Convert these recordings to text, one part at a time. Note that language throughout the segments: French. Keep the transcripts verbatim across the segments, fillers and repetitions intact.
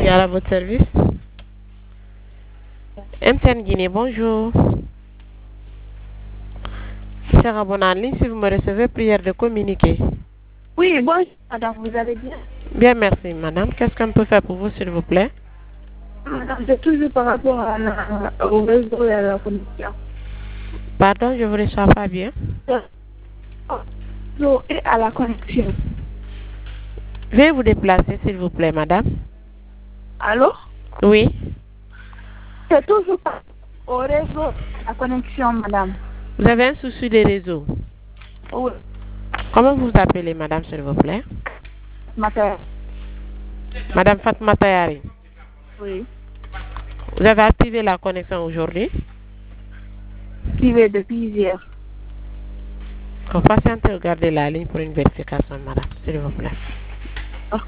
Sénégal à votre service. M T N Guinée, bonjour. Cher abonné en ligne, si vous me recevez, prière de communiquer. Oui, bonjour madame, vous allez bien? Bien, merci madame. Qu'est-ce qu'on peut faire pour vous, s'il vous plaît? Madame, c'est toujours par rapport à la, au réseau et à la connexion. Pardon, je vous reçois pas bien. Réseau et à la connexion. Veuillez vous déplacer, s'il vous plaît, madame. Allô? Oui. C'est toujours par au réseau et à la connexion, madame. Vous avez un souci de réseau? Oui. Comment vous vous appelez, madame, s'il vous plaît? Madame. Madame Fatma Tayari. Oui. Vous avez activé la connexion aujourd'hui? Activé depuis hier. On patiente, regardez la ligne pour une vérification, madame, s'il vous plaît. Oh.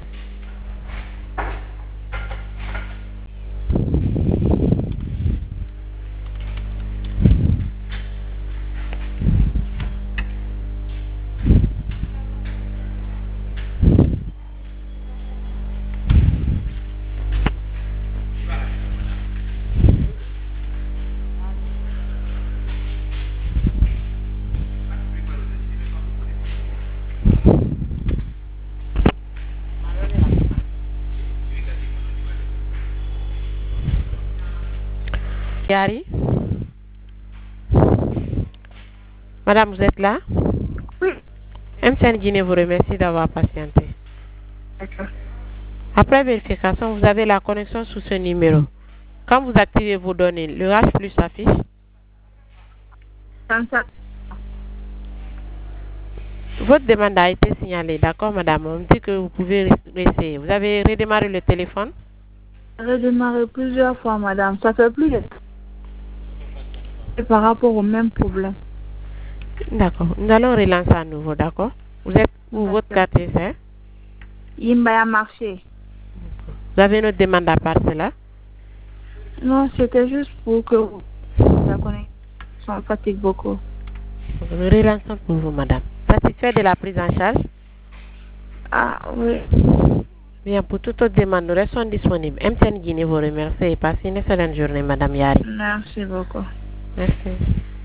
Yari? Madame, vous êtes là? Oui. M T N Guinée vous remercie d'avoir patienté. D'accord. Après vérification, vous avez la connexion sous ce numéro. Quand vous activez vos données, le H plus s'affiche. Votre demande a été signalée, d'accord madame? On me dit que vous pouvez réessayer. Vous avez redémarré le téléphone? J'ai redémarré plusieurs fois, madame. Ça fait plus de... C'est par rapport au même problème. D'accord. Nous allons relancer à nouveau, d'accord? Vous êtes où votre quartier, c'est? Yimbaya marché. Vous avez une autre demande à part cela? Non, c'était juste pour que la connexion fatigue beaucoup. Nous relançons pour vous, madame. Satisfait de la prise en charge? Ah, oui. Bien, pour toute autre demande, nous restons disponibles. M T N Guinée vous remercie et passez une excellente journée, madame Yari. Merci beaucoup. Merci.